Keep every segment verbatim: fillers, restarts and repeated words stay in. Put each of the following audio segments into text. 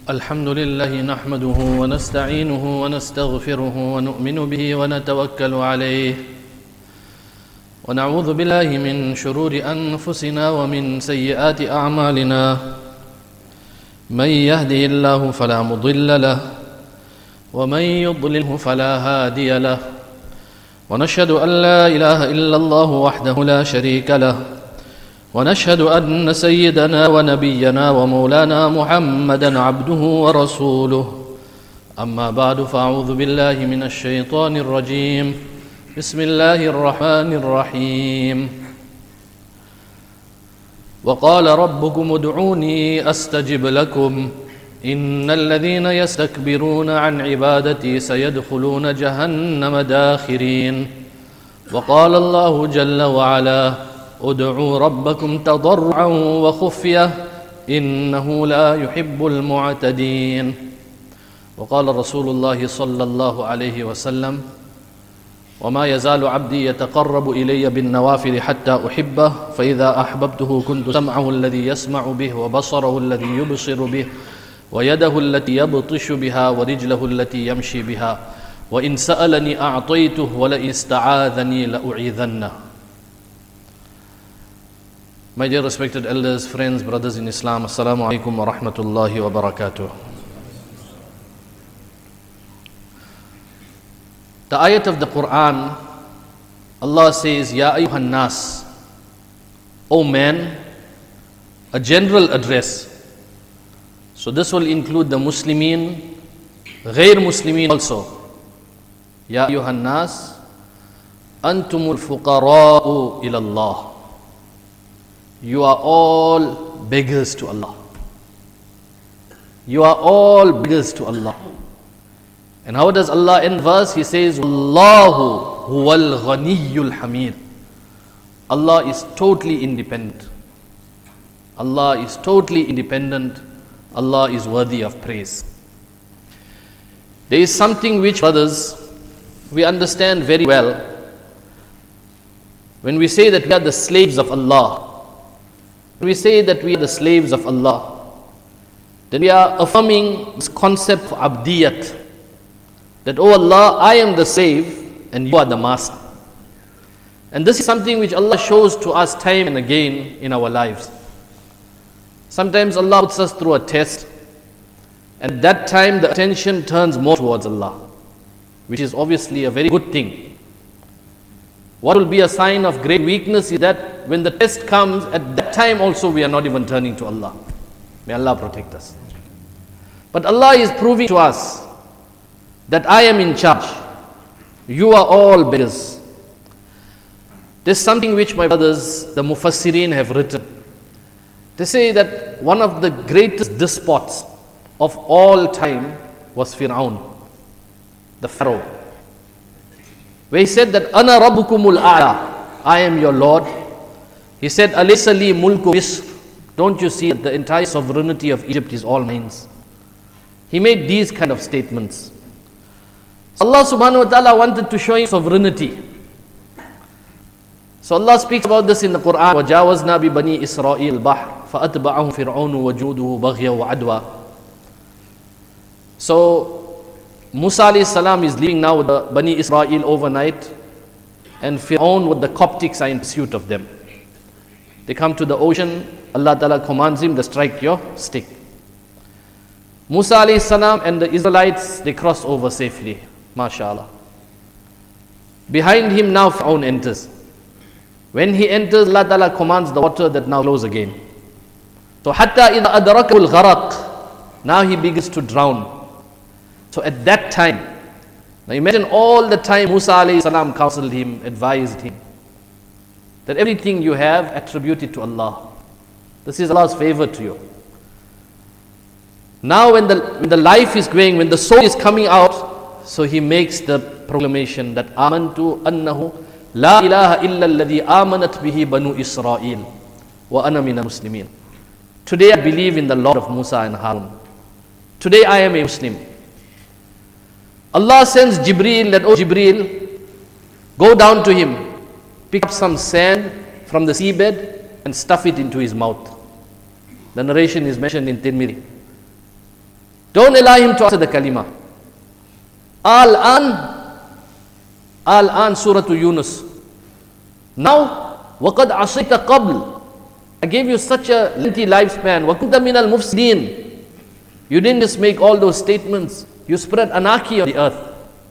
الحمد لله نحمده ونستعينه ونستغفره ونؤمن به ونتوكل عليه ونعوذ بالله من شرور أنفسنا ومن سيئات أعمالنا من يهده الله فلا مضل له ومن يضلله فلا هادي له ونشهد أن لا إله إلا الله وحده لا شريك له ونشهد أن سيدنا ونبينا ومولانا محمدا عبده ورسوله أما بعد فأعوذ بالله من الشيطان الرجيم بسم الله الرحمن الرحيم وقال ربكم ادعوني أستجب لكم إن الذين يستكبرون عن عبادتي سيدخلون جهنم داخرين وقال الله جل وعلا ادعوا ربكم تضرعا وخفية إنه لا يحب المعتدين وقال رسول الله صلى الله عليه وسلم وما يزال عبدي يتقرب إلي بالنوافل حتى أحبه فإذا أحببته كنت سمعه الذي يسمع به وبصره الذي يبصر به ويده التي يبطش بها ورجله التي يمشي بها وإن سألني أعطيته ولئن استعاذني لأعيذنه. My dear respected elders, friends, brothers in Islam, Assalamu alaikum wa rahmatullahi wa barakatuh. The ayat of the Quran, Allah says, Ya ayyuhan nas, O man, a general address. So this will include the Muslimin, Ghair Muslimin also. Ya ayyuhan nas, antumul fuqara'u ila Allah. You are all beggars to Allah. You are all beggars to Allah. And how does Allah end verse? He says, Allahu huwal ghaniyyul hamid. Allah is totally independent. Allah is totally independent. Allah is worthy of praise. There is something which, brothers, we understand very well. When we say that we are the slaves of Allah, when we say that we are the slaves of Allah, then we are affirming this concept of abdiyat. That, oh Allah, I am the slave and you are the master. And this is something which Allah shows to us time and again in our lives. Sometimes Allah puts us through a test, and at that time the attention turns more towards Allah, which is obviously a very good thing. What will be a sign of great weakness is that when the test comes, at that time also we are not even turning to Allah. May Allah protect us. But Allah is proving to us that I am in charge. You are all beggars. There's something which my brothers, the Mufassirin, have written. They say that one of the greatest despots of all time was Fir'aun, the Pharaoh. Where he said that, Ana rabbukumul a'la, I am your Lord. He said, Alaysa li mulku Misr, don't you see that the entire sovereignty of Egypt is all mine? He made these kind of statements. Allah subhanahu wa ta'ala wanted to show him sovereignty. So Allah speaks about this in the Quran. وَجَاوَزْنَا بِبَنِي إِسْرَائِيلِ الْبَحْرِ فَأَتْبَعَهُمْ فِرْعَوْنُ وَجُودُهُ بَغْيًا وَعَدْوًا. So Musa alayhi salam is leaving now with the Bani Israel overnight, and Fir'aun with the Coptics are in pursuit of them. They come to the ocean. Allah Ta'ala commands him to strike your stick. Musa alayhi salam and the Israelites, they cross over safely. MashaAllah. Behind him now Fir'aun enters. When he enters, Allah Ta'ala commands the water that now flows again. So hatta idha adrakahu al-gharaq, now he begins to drown. So at that time, now imagine all the time Musa alayhi salam counseled him, advised him, that everything you have, attribute it to Allah. This is Allah's favor to you. Now when the, when the life is going, when the soul is coming out, so he makes the proclamation that Amantu annahu la ilaha illa alladhi amanat bihi banu Israel wa ana mina muslimin. Today I believe in the Lord of Musa and Harun. Today I am a Muslim. Allah sends Jibreel that, oh Jibreel, go down to him, pick up some sand from the seabed and stuff it into his mouth. The narration is mentioned in Tirmidhi. Don't allow him to answer the kalima. Al-an, Al-an Surah to Yunus. Now, وَقَدْ عَصَيْتَ قَبْلِ, I gave you such a lengthy lifespan. وَكُنْتَ مِنَ الْمُفْسِدِينَ, you didn't just make all those statements, you spread anarchy on the earth.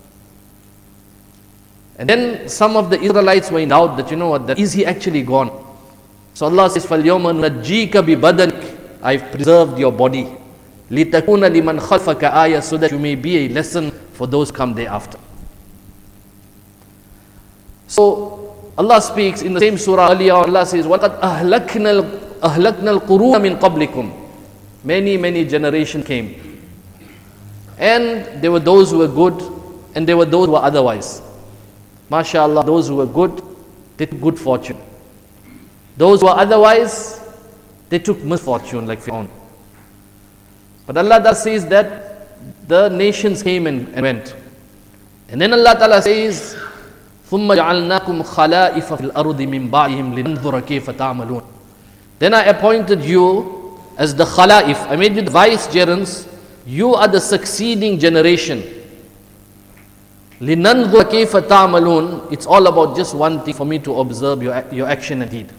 And then some of the Israelites were in doubt that, you know what, that is he actually gone? So Allah says, فَالْيَوْمَ نَجِّيكَ بِبَدَنِكَ, I've preserved your body. لِتَكُونَ لِمَنْ خَلْفَكَ آيَةً, so that you may be a lesson for those come thereafter. So Allah speaks in the same surah earlier, Allah says, وَلَقَدْ أَهْلَكْنَا الْقُرُونَ مِنْ قَبْلِكُمْ, many, many generations came. And there were those who were good, and there were those who were otherwise. MashaAllah, those who were good, they took good fortune. Those who were otherwise, they took misfortune like Fir'aun. But Allah Ta'ala says that the nations came and, and went. And then Allah Ta'ala says, ثُمَّ جَعَلْنَاكُمْ خَلَائِفَ فِي الْأَرْضِ مِنْ بَعْدِهِمْ لِنَنْظُرَ كَيْفَ تَعْمَلُونَ. Then I appointed you as the khala'if. I made you the vicegerents. You are the succeeding generation. لِنَنْظُرَ كَيْفَ تَعْمَلُونَ. It's all about just one thing, for me to observe your, your action and deed.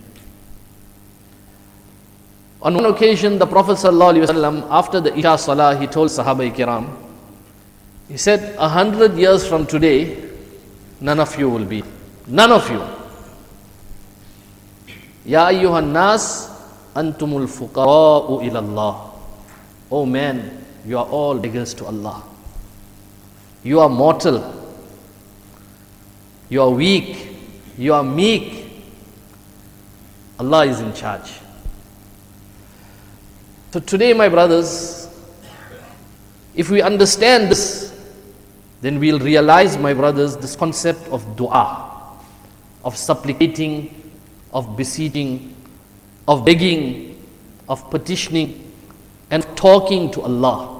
On one occasion, the Prophet ﷺ, after the Isha Salah, he told Sahaba Kiram, he said, a hundred years from today, none of you will be. None of you. Ya ayyuhan nas, antumul fuqara'u ila Allah. Oh man, you are all beggars to Allah. You are mortal. You are weak. You are meek. Allah is in charge. So today, my brothers, if we understand this, then we'll realize, my brothers, this concept of dua, of supplicating, of beseeching, of begging, of petitioning, and talking to Allah.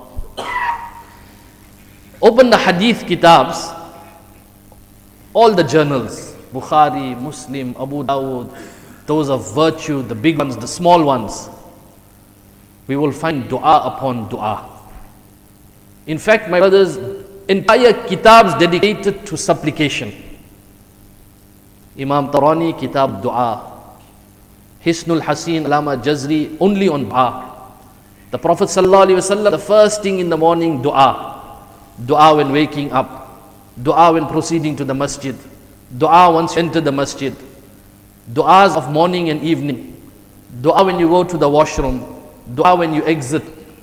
Open the hadith kitabs, all the journals, Bukhari, Muslim, Abu Dawud, those of virtue, the big ones, the small ones, we will find dua upon dua. In fact, my brothers, entire kitabs dedicated to supplication. Imam Tarani, Kitab Dua. Hisnul Hasin, Alama Jazri, only on dua. The Prophet ﷺ, the first thing in the morning, dua. Dua when waking up. Dua when proceeding to the masjid. Dua once you enter the masjid. Duas of morning and evening. Dua when you go to the washroom. Dua when you exit.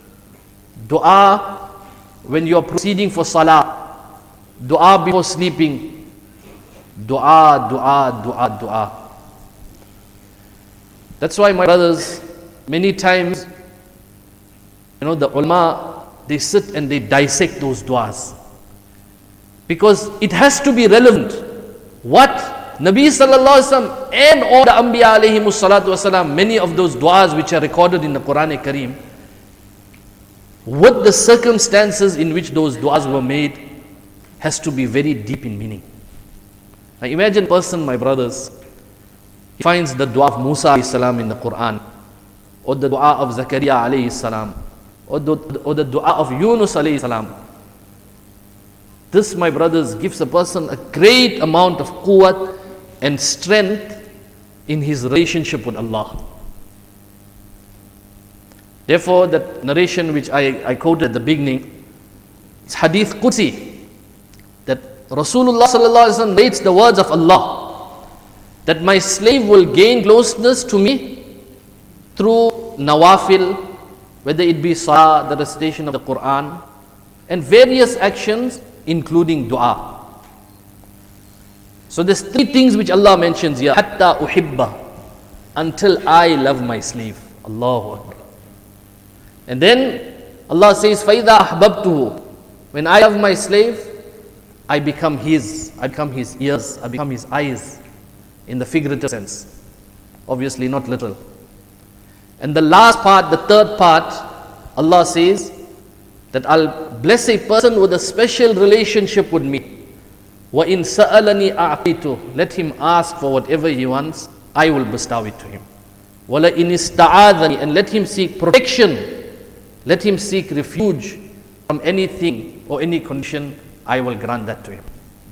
Dua when you are proceeding for salah. Dua before sleeping. Dua, dua, dua, dua. That's why, my brothers, many times, you know, the ulama, they sit and they dissect those duas. Because it has to be relevant. What Nabi sallallahu alaihi wasallam and all the Anbiya alayhimu salatu wasalam, many of those duas which are recorded in the Quran Kareem, what the circumstances in which those duas were made has to be very deep in meaning. Now imagine a person, my brothers, he finds the dua of Musa alayhi salam in the Quran, or the dua of Zakaria alayhi salam, or the, or the dua of Yunus alayhi salam. This, my brothers, gives a person a great amount of quwwat and strength in his relationship with Allah. Therefore, that narration which I, I quoted at the beginning, it's Hadith Qudsi, that Rasulullah sallallahu alaihi wasallam rates the words of Allah, that my slave will gain closeness to me through nawafil, whether it be salah, the recitation of the Quran, and various actions, including dua. So there's three things which Allah mentions here. Hatta uhibba, until I love my slave. Allahu Akbar. And then Allah says, فَإِذَا أَحْبَبْتُهُ, when I love my slave, I become his, I become his ears, I become his eyes, in the figurative sense. Obviously not literal. And the last part, the third part, Allah says that I'll bless a person with a special relationship with me. وَإِن سَأَلَنِي أَعْطِيتُ, let him ask for whatever he wants, I will bestow it to him. وَلَئِنِ اسْتَعَاذَنِي, and let him seek protection, let him seek refuge from anything or any condition, I will grant that to him.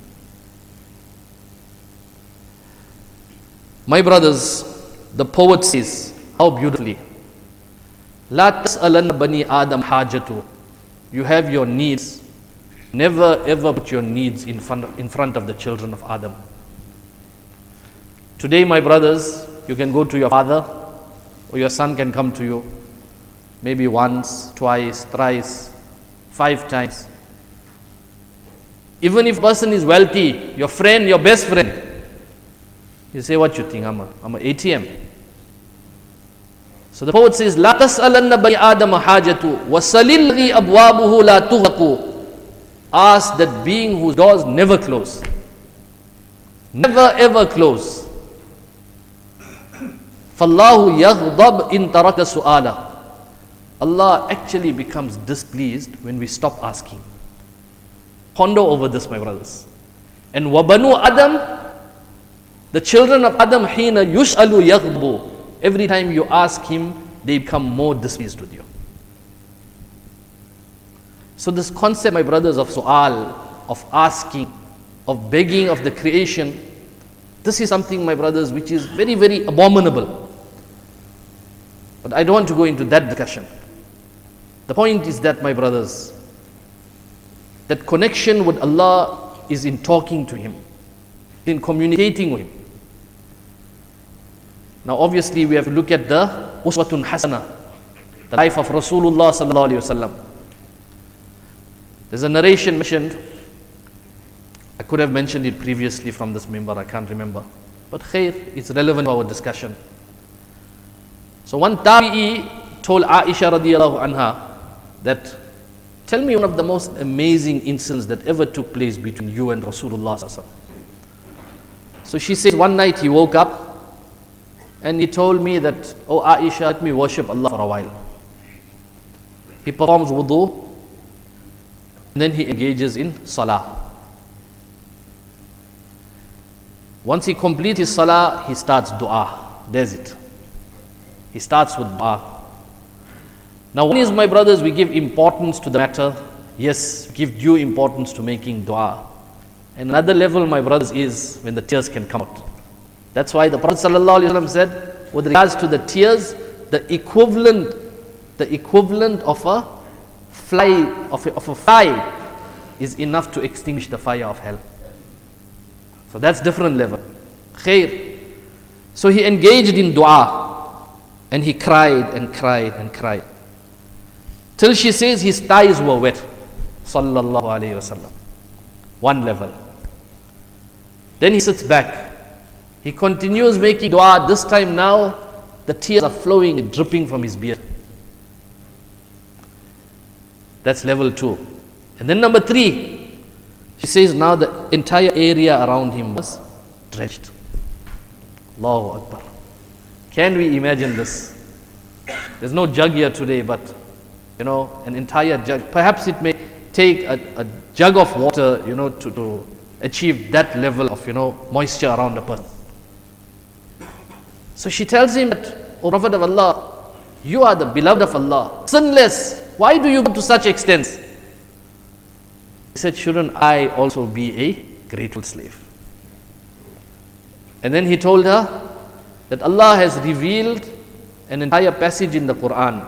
My brothers, the poet says, how beautifully, La tas'alanna bani Adam hajatu. You have your needs. Never ever put your needs in front, of, in front of the children of Adam. Today, my brothers, you can go to your father, or your son can come to you, maybe once, twice, thrice, five times. Even if a person is wealthy, your friend, your best friend, you say, what you think? I'm a, I'm a A T M. So the poet says, La tas'alanna bani Adam hajatu wa salil ladhi abwabuhu la tughlaqu. Ask that being whose doors never close. Never ever close. Fallahu yaghdab in taraka su'ala. Allah actually becomes displeased when we stop asking. Ponder over this, my brothers. And wabanu Adam, the children of Adam, hina yush'alu yaghdabu. Every time you ask him, they become more displeased with you. So this concept, my brothers, of su'al, of asking, of begging of the creation, this is something, my brothers, which is very, very abominable. But I don't want to go into that discussion. The point is that, my brothers, that connection with Allah is in talking to Him, in communicating with Him. Now obviously we have to look at the Uswatun Hasana, the life of Rasulullah sallallahu alaihi wasallam. There's a narration mentioned, I could have mentioned it previously from this member, I can't remember. But khair, it's relevant to our discussion. So one Tabi'i told Aisha radiyallahu anha that, tell me one of the most amazing incidents that ever took place between you and Rasulullah sallallahu alaihi wasallam. So she says, one night he woke up and he told me that, oh Aisha, let me worship Allah for a while. He performs wudu, and then he engages in salah. Once he completes his salah, he starts dua. There's it. He starts with dua. Now one is, my brothers, we give importance to the matter. Yes, give due importance to making dua. And another level, my brothers, is when the tears can come out. That's why the Prophet ﷺ said, with regards to the tears, the equivalent, the equivalent of a fly, of a, of a fly, is enough to extinguish the fire of hell. So that's different level. Khair. So he engaged in dua, and he cried and cried and cried, till she says his thighs were wet. Sallallahu alayhi wasallam. One level. Then he sits back. He continues making dua. This time now, the tears are flowing and dripping from his beard. That's level two. And then number three, she says now the entire area around him was drenched. Allahu Akbar. Can we imagine this? There's no jug here today, but you know, an entire jug. Perhaps it may take a, a jug of water, you know, to, to achieve that level of, you know, moisture around a person. So she tells him that, O Prophet of Allah, you are the beloved of Allah, sinless. Why do you go to such extents? He said, shouldn't I also be a grateful slave? And then he told her that Allah has revealed an entire passage in the Quran.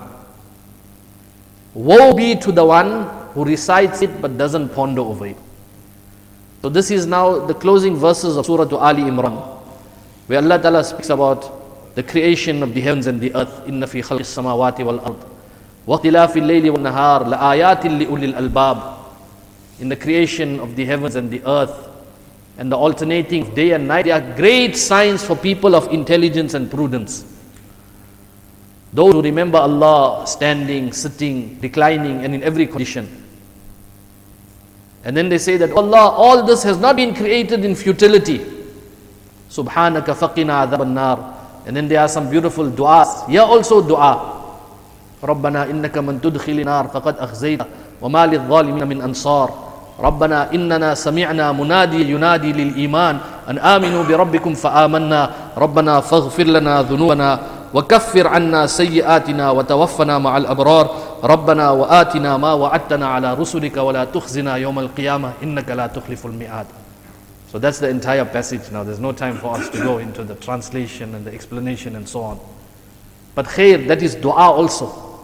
Woe be to the one who recites it but doesn't ponder over it. So this is now the closing verses of Surah Ali Imran, where Allah Ta'ala speaks about the creation of the heavens and the earth. Inna fi khalqis samawati wal ard wa ikhtilafil layli wan nahar la ayatin li ulil albab. In the creation of the heavens and the earth and the alternating of day and night, there are great signs for people of intelligence and prudence. Those who remember Allah standing, sitting, reclining, and in every condition. And then they say that, Allah, all this has not been created in futility. Subhanaka faqina adhab an-nar. And then there are some beautiful du'as. Here also du'a. Rabbana innaka man tudkhili nar faqad akhzayta wa ma lidh-dhalimina min ansar. Rabbana innana sami'na munadi yunadi lil iman an aminu bi rabbikum fa amanna. Rabbana faghfir lana dhunubana wa kaffir anna sayyi'atina wa tawaffana ma'al abrar. رَبَّنَا وَآتِنَا مَا وَعَدْتَنَا عَلَى رُسُلِكَ وَلَا تُخْزِنَا يَوْمَ الْقِيَامَةِ إِنَّكَ لَا تُخْلِفُ الْمِعَادِ. So that's the entire passage now. There's no time for us to go into the translation and the explanation and so on. But khair, that is dua also.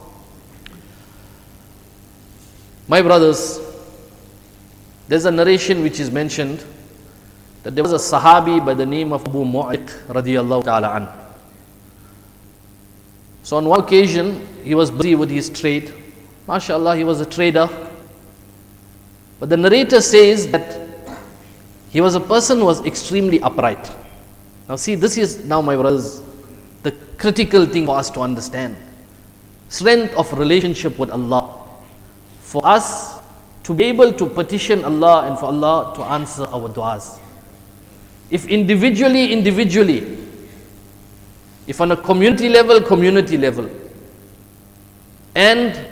My brothers, there's a narration which is mentioned that there was a Sahabi by the name of Abu Mu'ayq radiyallahu ta'ala an. So on one occasion, he was busy with his trade. MashaAllah, he was a trader. But the narrator says that he was a person who was extremely upright. Now see, this is now, my brothers, the critical thing for us to understand. Strength of relationship with Allah. For us to be able to petition Allah and for Allah to answer our du'as. If individually, individually, if on a community level, community level, and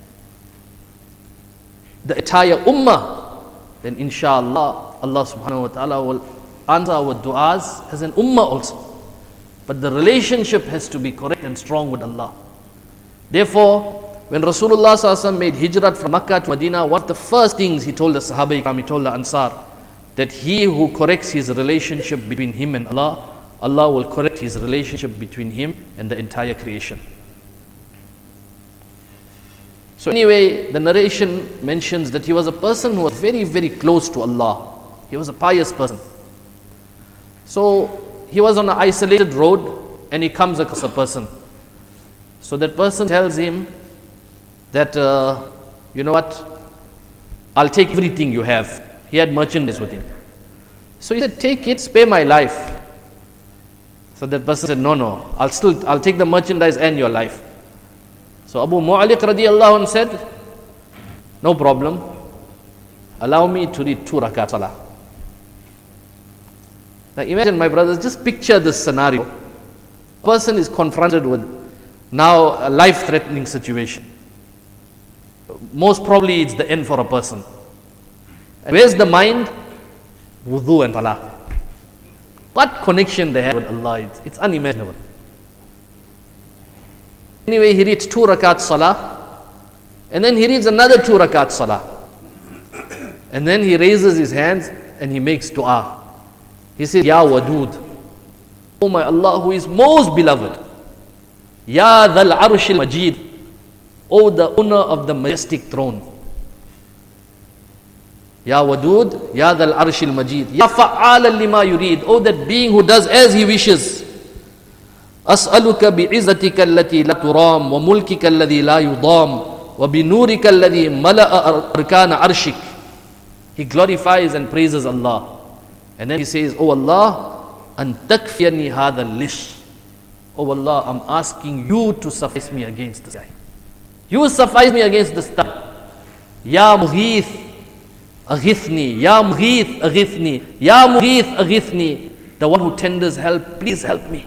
the entire ummah, then inshallah, Allah subhanahu wa ta'ala will answer our du'as as an ummah also. But the relationship has to be correct and strong with Allah. Therefore, when Rasulullah sallallahu alaihi wasallam made hijrat from Makkah to Medina, what the first things he told the Sahaba Ikram, he told the Ansar, that he who corrects his relationship between him and Allah, Allah will correct his relationship between him and the entire creation. So anyway, the narration mentions that he was a person who was very, very close to Allah. He was a pious person. So he was on an isolated road and he comes across a person. So that person tells him that, uh, you know what, I'll take everything you have. He had merchandise with him. So he said, take it, spare my life. So that person said, no, no, I'll still, I'll take the merchandise and your life. So Abu Mu'ayq radiyallahu anh said, no problem, allow me to read two rakat salah. Now imagine, my brothers, just picture this scenario. A person is confronted with now a life-threatening situation. Most probably it's the end for a person. And where's the mind? Wudu and salah. What connection they have with Allah, it's, it's unimaginable. Anyway, he reads two rakat salah, and then he reads another two rakat salah. And then he raises his hands and he makes dua. He says, Ya Wadud, O my Allah who is most beloved, Ya Dhal Arshil Majid, O the owner of the majestic throne. Ya Wadud, Ya Dhal Arshil Majid, Ya Fa'ala lima yurid, O that being who does as he wishes. As'aluka bi'izzatika allati la turam, wa mulkika alladhi la yudam, wa binurika alladhi mala'a arkana arshik. He glorifies and praises Allah. And then he says, Oh Allah, an takfiyani hadha lish. Oh Allah, I'm asking you to suffice me against this guy. You suffice me against this guy. Ya Mughith, aghithni. Ya Mughith, aghithni. Ya Mughith, aghithni. The one who tenders help, please help me.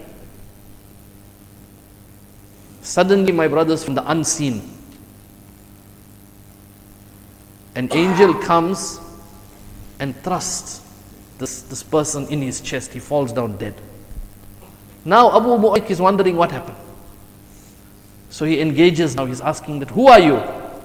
Suddenly, my brothers, from the unseen, an angel comes and thrusts this, this person in his chest. He falls down dead. Now Abu Mu'ayq is wondering what happened. So he engages now, he's asking that, who are you?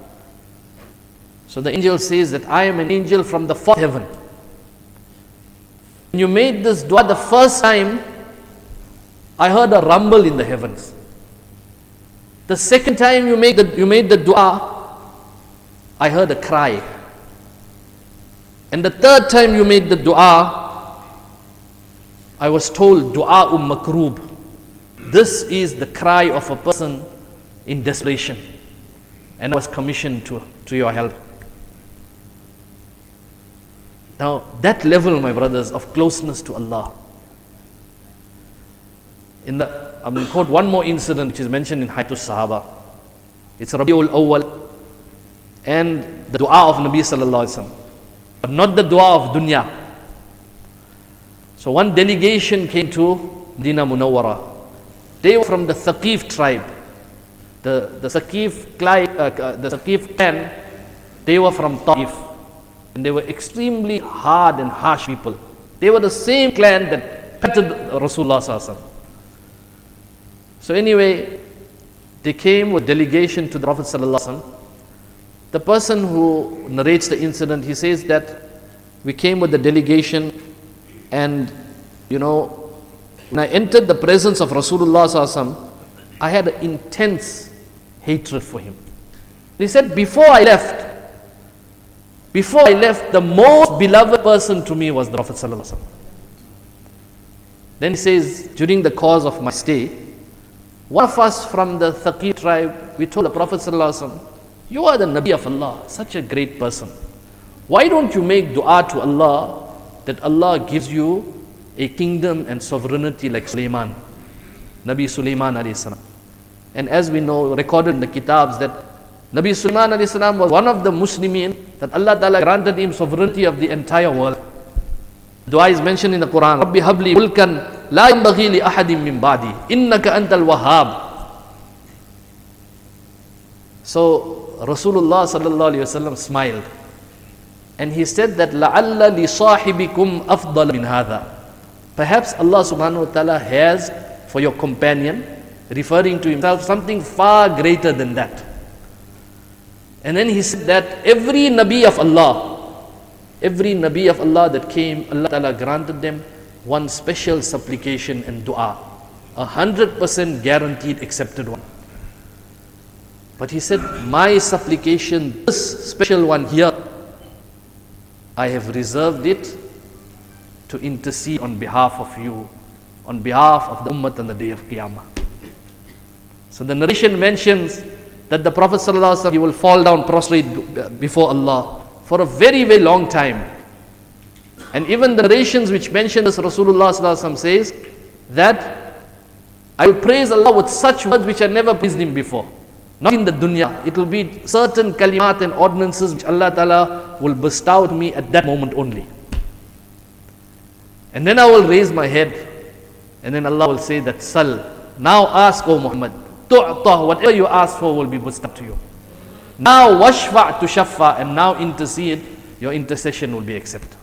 So the angel says that I am an angel from the fourth heaven. When you made this dua the first time, I heard a rumble in the heavens. The second time you made the, you made the dua, I heard a cry. And the third time you made the dua, I was told dua um makroob. This is the cry of a person in desperation. And I was commissioned to, to your help. Now that level, my brothers, of closeness to Allah. In the, I'm going to quote one more incident which is mentioned in Hayatus Sahaba. It's Rabiul Awwal and the dua of Nabi Sallallahu Alaihi Wasallam. But not the dua of dunya. So one delegation came to Medina Munawwara. They were from the Thaqif tribe. The, the Thaqif uh, the Thaqif clan, they were from Taif. And they were extremely hard and harsh people. They were the same clan that petted Rasulullah Sallallahu Alaihi Wasallam. So anyway, they came with delegation to the Prophet ﷺ. The person who narrates the incident, he says that we came with the delegation, and you know, when I entered the presence of Rasulullah ﷺ, I had an intense hatred for him. He said, before I left, before I left, the most beloved person to me was the Prophet ﷺ. Then he says, during the course of my stay, one of us from the Thaqif tribe, we told the Prophet ﷺ, you are the Nabi of Allah, such a great person. Why don't you make dua to Allah that Allah gives you a kingdom and sovereignty like Sulaiman, Nabi Sulaiman alayhi salam. And as we know, recorded in the kitabs, that Nabi Sulaiman alayhi salam was one of the Muslimin that Allah Ta'ala granted him sovereignty of the entire world. Dua is mentioned in the Quran, Rabbi habli mulkan la yanbaghi li ahadim min ba'di innaka antal wahhab. So Rasulullah sallallahu alayhi wasallam smiled, and he said that la'alla li sahibikum afdal min hadha. Perhaps Allah subhanahu wa ta'ala has for your companion, referring to himself, something far greater than that. And then he said that every Nabi of Allah, every Nabi of Allah that came, Allah Ta'ala granted them one special supplication and dua, a hundred percent guaranteed accepted one. But he said, my supplication, this special one here, I have reserved it to intercede on behalf of you, on behalf of the Ummah on the day of Qiyamah. So the narration mentions that the Prophet ﷺ, he will fall down prostrate before Allah for a very, very long time. And even the narrations which mention this, Rasulullah ﷺ says that I will praise Allah with such words which I never praised Him before. Not in the dunya. It will be certain kalimat and ordinances which Allah Ta'ala will bestow to me at that moment only. And then I will raise my head, and then Allah will say that, Sal, now ask, O Muhammad, tu'tah, whatever you ask for will be bestowed to you. Now washfa' to shaffa, and now intercede, your intercession will be accepted.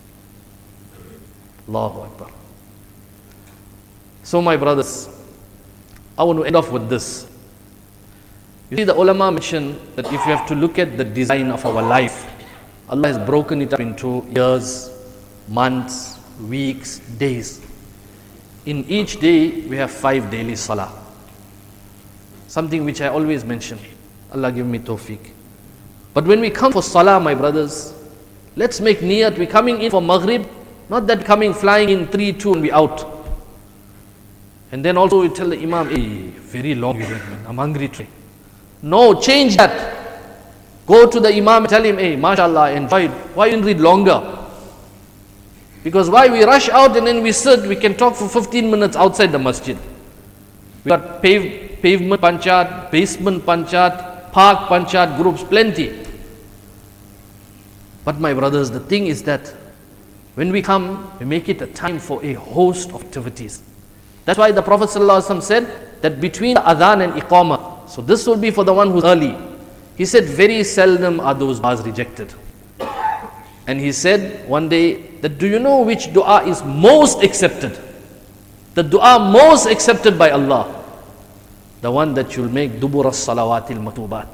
Allahu Akbar. So my brothers, I want to end off with this. You see, the ulama mention that if you have to look at the design of our life, Allah has broken it up into years, months, weeks, days. In each day, we have five daily salah. Something which I always mention. Allah give me tawfiq. But when we come for salah, my brothers, let's make niyat. We're coming in for maghrib, not that coming flying in three, two and we out. And then also we tell the imam, hey, very long, man. I'm hungry today. No, change that. Go to the imam and tell him, hey, mashallah, enjoy it. Why you didn't read longer? Because why we rush out and then we sit, we can talk for fifteen minutes outside the masjid. We got pave, pavement panchat, basement panchat, park panchat groups, plenty. But my brothers, the thing is that when we come, we make it a time for a host of activities. That's why the Prophet ﷺ said that between adhan and iqamah, so this will be for the one who's early. He said, very seldom are those du'as rejected. And he said one day that, do you know which dua is most accepted? The dua most accepted by Allah. The one that you'll make dubur as-salawatil matubat.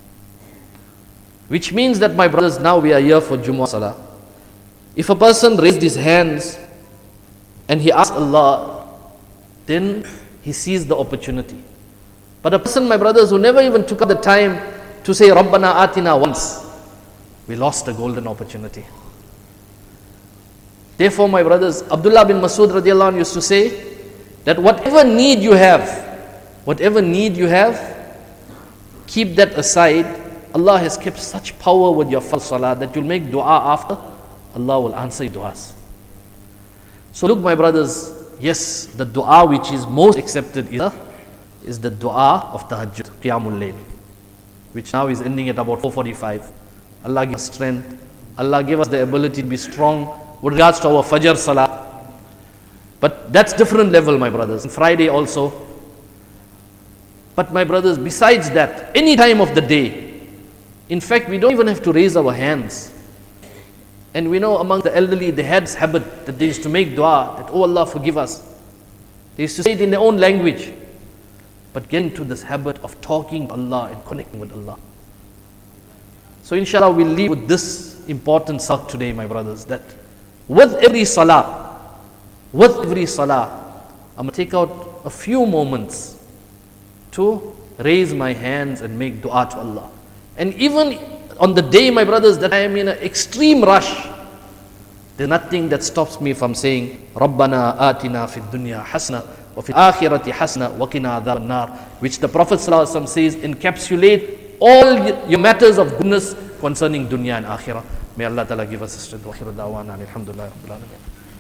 Which means that, my brothers, now we are here for Jumu'ah Salah. If a person raised his hands and he asked Allah, then he sees the opportunity. But a person, my brothers, who never even took up the time to say Rabbana Atina once, we lost a golden opportunity. Therefore, my brothers, Abdullah bin Masud radiallahu anh used to say that whatever need you have, whatever need you have, keep that aside. Allah has kept such power with your first salah that you'll make dua after, Allah will answer your duas. So look, my brothers, yes, the dua which is most accepted is, is the dua of tahajjud, qiyamul layl, which now is ending at about four forty-five. Allah give us strength. Allah give us the ability to be strong with regards to our Fajr Salah. But that's different level, my brothers. And Friday also. But my brothers, besides that, any time of the day, in fact, we don't even have to raise our hands. And we know among the elderly, they had this habit that they used to make dua, that, oh Allah, forgive us. They used to say it in their own language. but get into this habit of talking to Allah and connecting with Allah. So inshallah, we'll leave with this important sabq today, my brothers, that with every salah, with every salah, I'm going to take out a few moments to raise my hands and make dua to Allah. And even on the day, my brothers, that I am in an extreme rush, there's nothing that stops me from saying, Rabbana atina fid dunya hasna wa fil akhirati hasna wa qina adhaban nar, which the Prophet ﷺ says encapsulate all your matters of goodness concerning dunya and akhirah. May Allah Ta'ala give us a strength. Wa akhiru da'wana alhamdulillah rabbil alamin.